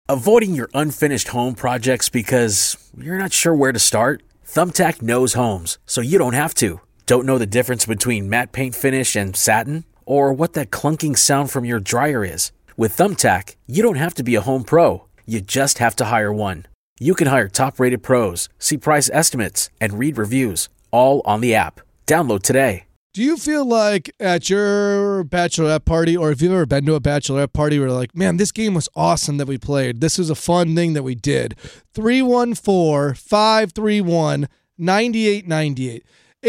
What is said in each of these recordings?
Avoiding your unfinished home projects because you're not sure where to start? Thumbtack knows homes, so you don't have to. Don't know the difference between matte paint finish and satin? Or what that clunking sound from your dryer is? With Thumbtack, you don't have to be a home pro. You just have to hire one. You can hire top-rated pros, see price estimates, and read reviews, all on the app. Download today. Do you feel like at your bachelorette party, or if you've ever been to a bachelorette party where you're like, man, this game was awesome that we played. This was a fun thing that we did. 314-531-9898.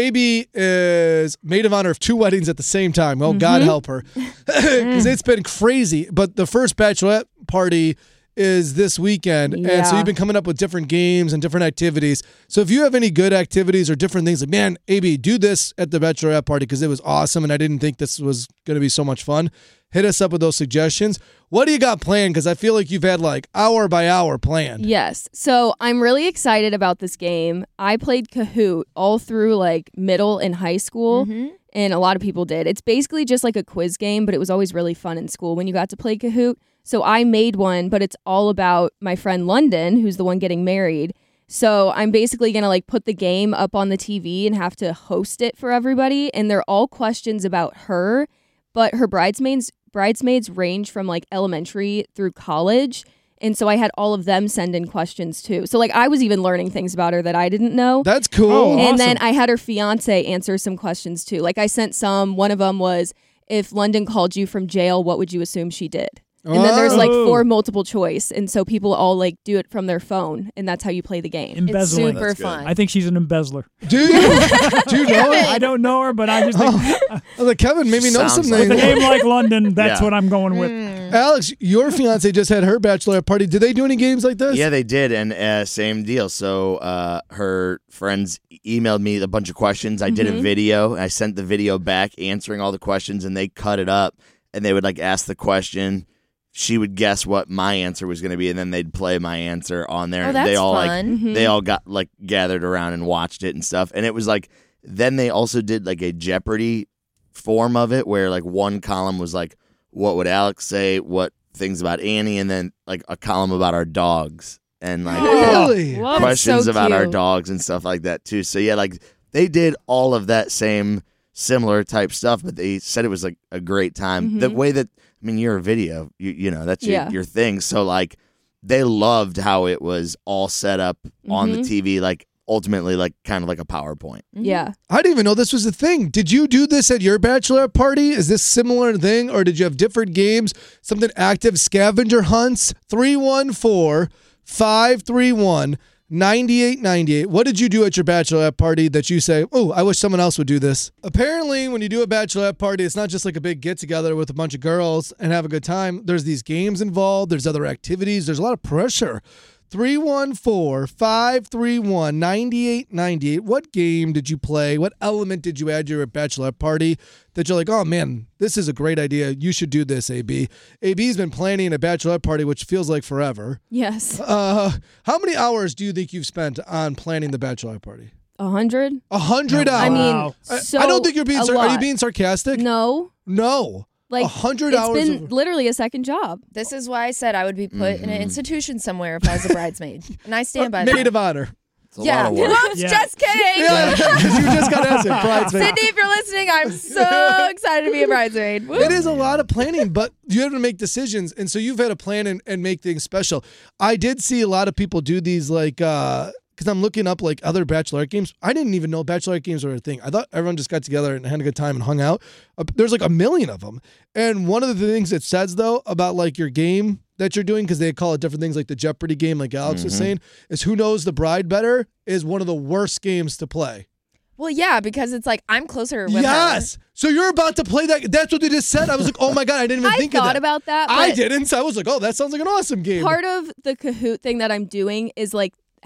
AB is maid of honor of 2 weddings at the same time. Well, God help her. Because it's been crazy. But the first bachelorette party is this weekend. Yeah. And so you've been coming up with different games and different activities. So if you have any good activities or different things, like, man, AB, do this at the bachelorette party because it was awesome and I didn't think this was going to be so much fun, hit us up with those suggestions. What do you got planned? Because I feel like you've had like hour by hour planned. Yes. So I'm really excited about this game. I played Kahoot all through like middle and high school. And a lot of people did. It's basically just like a quiz game, but it was always really fun in school when you got to play Kahoot. So I made one, but it's all about my friend London, who's the one getting married. So I'm basically going to like put the game up on the TV and have to host it for everybody. And they're all questions about her, but her bridesmaids range from like elementary through college. And so I had all of them send in questions too. So like I was even learning things about her that I didn't know. That's cool. Oh, And awesome. then I had her fiance answer some questions too. Like I sent some, one of them was, if London called you from jail, what would you assume she did? And then there's like 4 multiple choice. And so people all like do it from their phone. And that's how you play the game. Embezzling. It's super That's good. fun. I think she's an embezzler. Do you? Do you know it? I don't know her, but I just think I was like, Kevin, maybe know Sounds something. like with a name like London, that's Yeah. what I'm going with. Alex, your fiance just had her bachelorette party. Did they do any games like this? Yeah, they did, and same deal. So her friends emailed me a bunch of questions. I did a video. I sent the video back answering all the questions, and they cut it up, and they would like ask the question. She would guess what my answer was going to be, and then they'd play my answer on there. Oh, and that's they all fun. they all got like gathered around and watched it and stuff. And it was like, then they also did like a Jeopardy form of it, where like one column was like, what would Alex say? What things about Annie? And then like a column about our dogs and like Really? Whoa, questions so about our cute. dogs and stuff like that too. So yeah, like they did all of that same similar type stuff, but they said it was like a great time. The way that, I mean, you're a video, you know, that's your thing. So like they loved how it was all set up on the TV, like ultimately like kind of like a PowerPoint. Yeah. I didn't even know this was a thing. Did you do this at your bachelorette party? Is this similar thing, or did you have different games? Something active, scavenger hunts? 314-531-9898. What did you do at your bachelorette party that you say, oh, I wish someone else would do this? Apparently, when you do a bachelorette party, it's not just like a big get-together with a bunch of girls and have a good time. There's these games involved. There's other activities. There's a lot of pressure. 314-531-9898. What game did you play? What element did you add to your bachelorette party that you're like, oh man, this is a great idea. You should do this, AB. AB's been planning a bachelorette party, which feels like forever. Yes. How many hours do you think you've spent on planning the bachelorette party? 100? 100 hours. I mean, Wow. so I don't think you're being. a Are you lot. being sarcastic? No. No. Like 100 it's hours. been literally a second job. This is why I said I would be put in an institution somewhere if I was a bridesmaid. And I stand by that. Maid of honor. It's a lot of work. Whoops, Yeah. just kidding. Yeah, because you just got asked it, bridesmaid. Sydney, if you're listening, I'm so excited to be a bridesmaid. Woo. It is a lot of planning, but you have to make decisions. And so you've had to plan and make things special. I did see a lot of people do these like, because I'm looking up like other bachelorette games. I didn't even know bachelorette games were a thing. I thought everyone just got together and had a good time and hung out. There's like a million of them. And one of the things it says though about like your game that you're doing, because they call it different things like the Jeopardy game, like Alex was saying, is Who Knows the Bride Better is one of the worst games to play. Well, yeah, because it's like I'm closer with Yes. So you're about to play that. That's what they just said. I was like, oh my God, I didn't even I think of thought that. about that. I but didn't. So I was like, oh, that sounds like an awesome game. Part of the Kahoot thing that I'm doing is like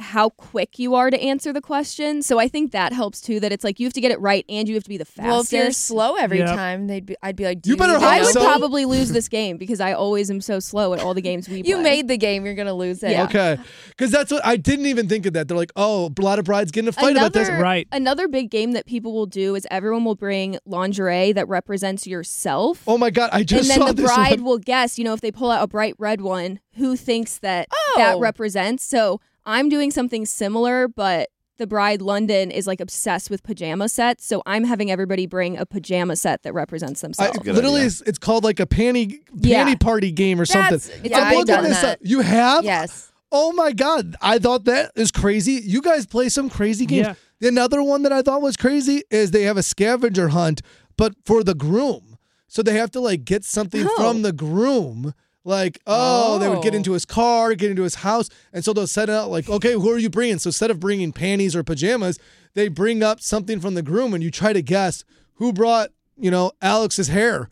how quick you are to answer the question. So I think that helps too, that it's like you have to get it right and you have to be the fastest. Well, if you're slow every Yep. time, I'd be like, You better need hope I to would so. go?" probably lose this game because I always am so slow at all the games we play. You made the game, you're gonna lose it. Yeah. Okay, because that's what I didn't even think of that. They're like, oh, a lot of brides get in a fight about this. Right. Another big game that people will do is everyone will bring lingerie that represents yourself. Oh my God, I just and saw then the this bride one. will guess, if they pull out a bright red one, who thinks that Oh. that represents. So I'm doing something similar, but the bride London is like obsessed with pajama sets. So I'm having everybody bring a pajama set that represents themselves. good Literally, idea. it's called like a panty Yeah. party game or something. Yeah, I'm I've looking done this that. up. You have? Yes. Oh my God, I thought that is crazy. You guys play some crazy games. Yeah. Another one that I thought was crazy is they have a scavenger hunt, but for the groom. So they have to like get something Oh. from the groom. Like, they would get into his car, get into his house. And so they'll set it out like, okay, who are you bringing? So instead of bringing panties or pajamas, they bring up something from the groom and you try to guess who brought, Alex's hair.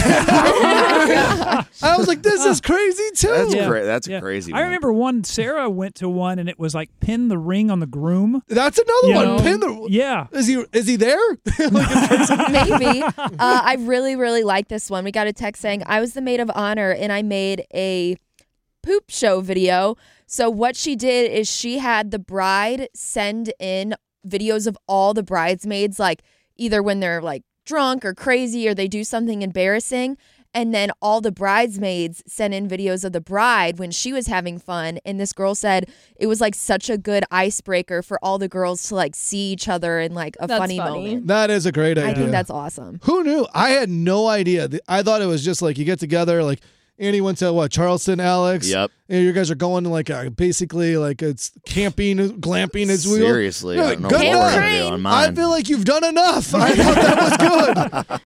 I was like, this is crazy too. That's Yeah. That's Yeah. a crazy. I one. remember Sarah went to one and it was like pin the ring on the groom. That's another You one. know? Pin the. Yeah. Is he there? Maybe. I really, really like this one. We got a text saying, I was the maid of honor and I made a poop show video. So what she did is she had the bride send in videos of all the bridesmaids, like either when they're like drunk or crazy or they do something embarrassing. And then all the bridesmaids sent in videos of the bride when she was having fun. And this girl said it was like such a good icebreaker for all the girls to like see each other in like a That's funny funny. moment. That is a great idea. I think that's awesome. Who knew? I had no idea. I thought it was just like you get together, like Annie went to Charleston, Alex. Yep. And you guys are going to like basically like it's camping, glamping as we Seriously, No, I don't know good what we're enough. gonna do on I mine. feel like you've done enough. I thought that was good.